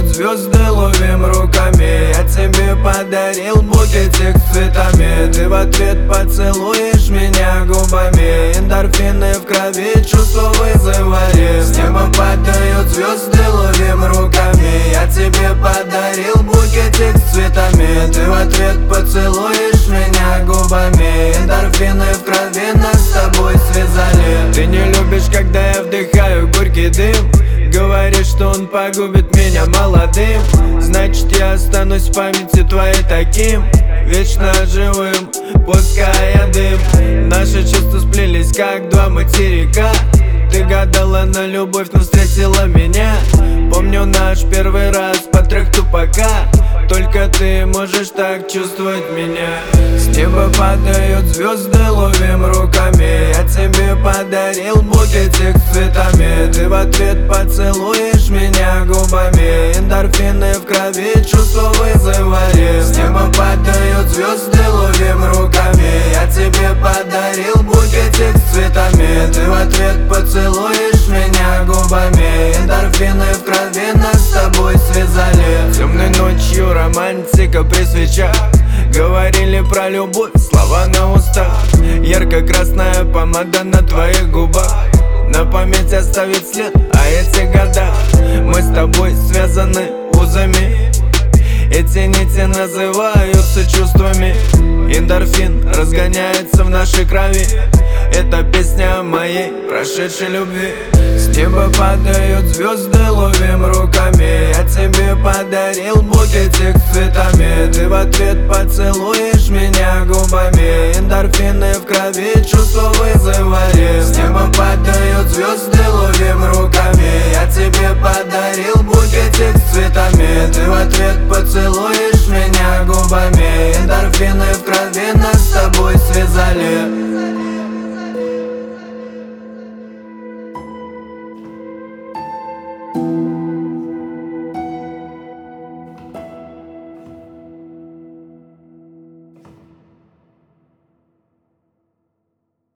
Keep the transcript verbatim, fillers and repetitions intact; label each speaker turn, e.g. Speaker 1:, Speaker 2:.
Speaker 1: падают звезды, ловим руками. Я тебе подарил букетик с цветами. Ты в ответ поцелуешь меня губами. Эндорфины в крови, чувства вызывали. С неба падают звезды, ловим руками. Я тебе подарил букетик с цветами. Ты в ответ поцелуешь меня губами. Эндорфины в крови нас с тобой связали. Ты не любишь, когда я вдыхаю горький дым. Говоришь, что он погубит меня молодым. Значит, я останусь в памяти твоей таким, вечно живым, пуская дым. Наши чувства сплелись, как два материка. Ты гадала на любовь, но встретила меня. Помню наш первый раз по трек Тупака. Только ты можешь так чувствовать меня. С неба падают звезды, ловим руками. Я тебе подарил букетик с цветами. Ты в ответ поцелуешь меня губами. Эндорфины в крови, чувства вызывали. С неба падают звезды, ловим руками. Я тебе подарил букетик с цветами. Ты в ответ поцелуешь меня губами. Эндорфины в крови нас с тобой связали. Темной ночью романтика при свечах. Говорили про любовь, слова на устах. Ярко-красная помада на твоих губах. На память оставит след о этих годах. Мы с тобой связаны узами. Эти нити называются чувствами. Эндорфин разгоняется в нашей крови. Это песня о моей прошедшей любви. С неба падают звезды, ловим руками. Я тебе подарил букетик с цветами. Ты в ответ поцелуешь меня губами. Эндорфины в крови, чувства вызывали. С